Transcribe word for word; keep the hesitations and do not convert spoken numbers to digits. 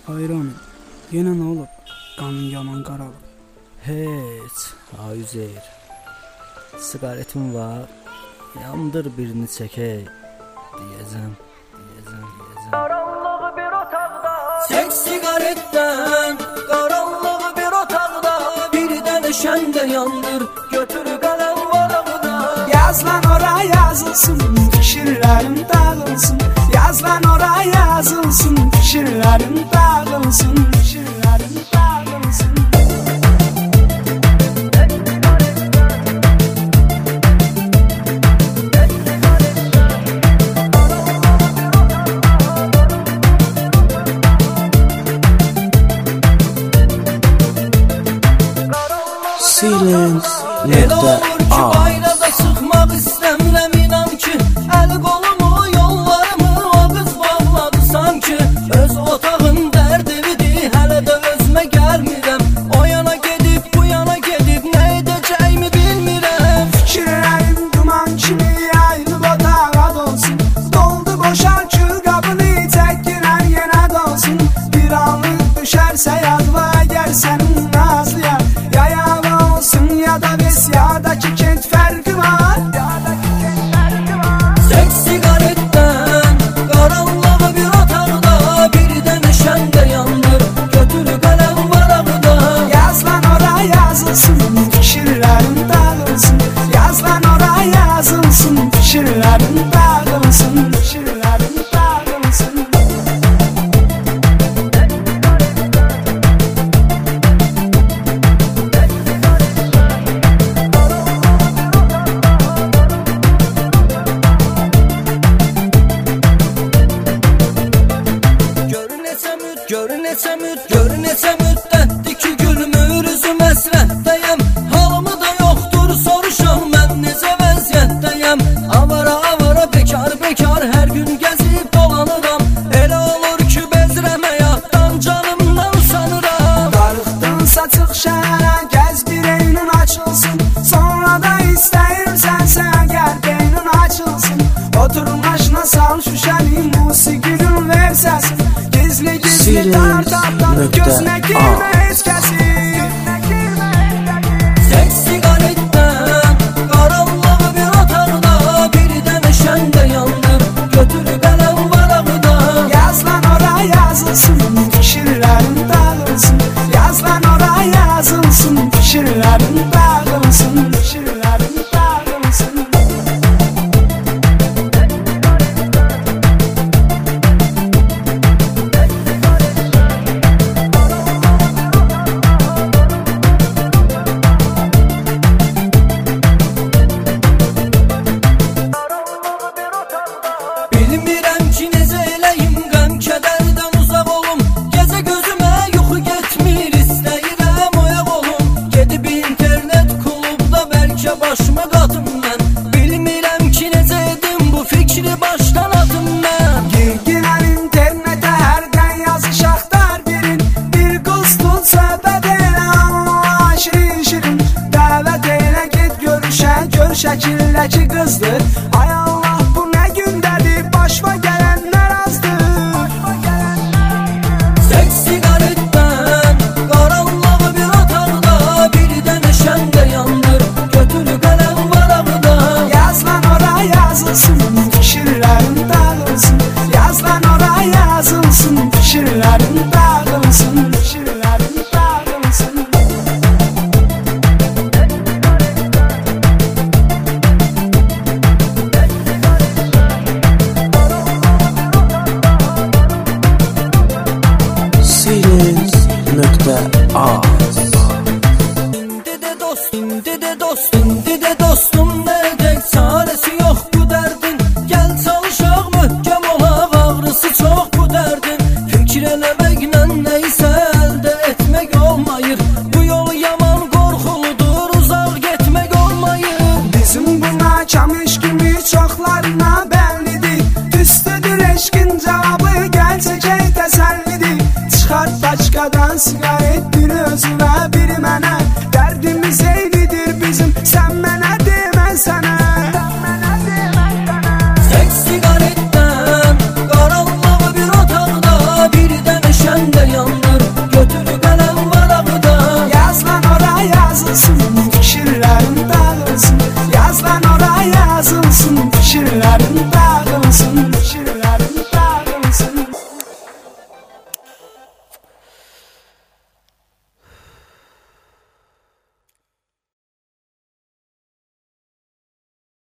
Hayranım, yenə nə olub? Qanın yaman qaralıb. Heç, Ayüzeyir. Siqaretim var, yandır birini çəkək. Deyəcəm, deyəcəm, deyəcəm. Qaranlığı bir otaqda, çək siqaretdən. Qaranlığı bir otaqda, bir dənə şəndə yandır. Götür qələm varaqda. Yaz lan ora yazılsın, fikirlərim dağılsın. Yaz lan ora yazılsın, fikirlərim dağılsın, fikirlərim dağılsın. Silence El olur ki bayrada sıxmaq istəmirəm, inan ki. Əl qolumu, yollarımı o qız bağladı sanki. Öz otağın dərdividir, hələ də özümə gəlmirəm. O yana gedib, bu yana gedib, nə edəcəyimi bilmirəm. Fikirlərim duman kimi yayılıb otağa dolsun. Doldu boşal kül qabını, çəkdirər yenə dolsun. Bir anlıq düşərsə yadva, əgər sənin nazlıya yayağı olsun ya da biz ya da ki kent fərqi var. Çək siqaretdən, qaranlığı bir otaqda, bir dənə şəndə yandır. Götür qələm varaqda. Yaz lan ora yazılsın, fikirlərim dağılsın. Yaz lan ora yazılsın, fikirlərim dağılsın, fikirlərim dağılsın. Gör neçə müd, gör neçə müddətdir ki gülmür üzüm əsrətdəyəm. Halımı da yoxdur soruşam, mən necə vəziyyətdəyəm. Avara avara bekar bekar hər gün gəzib dolanıram. Elə olur ki bezirəm həyatdan, canımdan usanıram. Darıxdınsa çıx şəhərə, gəz bir eynun açılsın. Sonra da istəyirsənsə əgər beynin açılsın. Otur maşına sal şüşəni, musiqinin ver səsin. Gizli gizli tartaqdan, gözünə girmə heç kəsin. Çək siqaretdən, qaranlığı bir otaqda, bir dənə şəndə yandır. Götür qələm varaqda. Yaz lan ora yazılsın, fikirlərim dağılsın. Yaz lan ora yazılsın, fikirlərim dağılsın, fikirlərim dağılsın. Bilmirəm ki necə eləyim, qəm kədərdən uzaq olum. Gecə gözümə yuxu getmir, istəyirəm oyaq olum. Gedib internet klubda bəlkə başımı qatım mən. Bilmirəm ki necə edim, bu fikri başdan atım mən. Girginər internetə hərdən yazış axtar birin. Bir qız tut söhbət elə, Allah şirin şirin. Dəvət elə get görüşə, gör şəkildəki qızdır. Ay Allah bu nə gündədir, başıma gələnlər azdır. Çək siqaretdən, qaranlığı bir otaqda, bir dənə şəndə yandır. Götür qələm varaqda. Yaz lan ora yazılsın, fikirlərim dağılsın. Yaz lan ora yazılsın, fikirlərim dağılsın, fikirlərim dağılsın. Silence.az İndi də dost, indi də dost, indi də dostum, nədək çarəsi yox bu dərdin. Gəl çalışaq, möhkəm olaq, ağrısı çox bu dərdin. Fikir eləməklə nəyisə əldə etmək olmayır. Bu yol yaman qorxuludur, uzaq getmək olmayır. Bizim buna kamış kimi çoxlarına bəllidir. Üstüdür eşkin cavabı.